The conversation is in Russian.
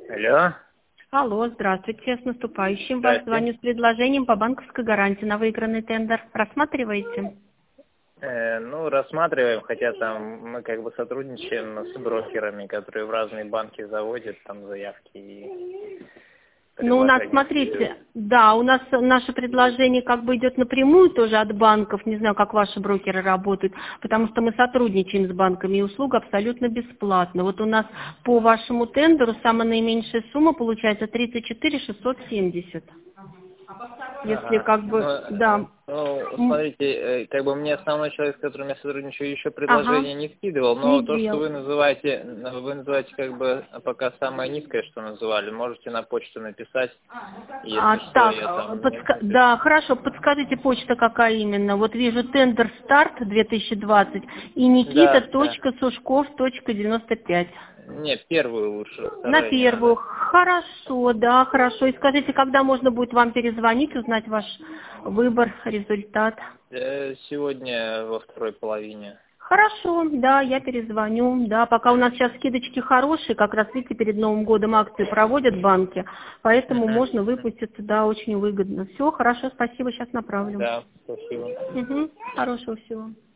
Алло. Алло, здравствуйте, с наступающим. Вас Здрасте. звоню с предложением по банковской гарантии на выигранный тендер. Рассматриваете? Ну, рассматриваем, хотя там мы как бы сотрудничаем с брокерами, которые в разные банки заводят там заявки и Ну, у нас, предложения смотрите, делают. да, у нас наше предложение как бы идет напрямую тоже от банков, не знаю, как ваши брокеры работают, потому что мы сотрудничаем с банками, и услуга абсолютно бесплатна. Вот у нас по вашему тендеру самая наименьшая сумма получается 34 670. Если Ага. как бы, да. Смотрите, как бы мне основной человек, с которым я сотрудничаю, еще Ага, предложение не скидывал, но не то, что делал. вы называете как бы пока самое низкое, что называли, можете на почту написать, если что, Так, я там не да, хорошо, подскажите, почта какая именно? Вот вижу тендер старт 2020 и Да, да. nikita.сушков.95. Нет, первую лучше, На вторая не первую. надо. Хорошо, да, хорошо. И скажите, когда можно будет вам перезвонить, узнать ваш выбор, результат? Сегодня во второй половине. Хорошо, да, я перезвоню. Да, пока у нас сейчас скидочки хорошие, как раз видите, перед Новым годом акции проводят банки, поэтому можно выпуститься, да, очень выгодно. Все, хорошо, спасибо, сейчас направлю. Да, спасибо. Хорошего всего.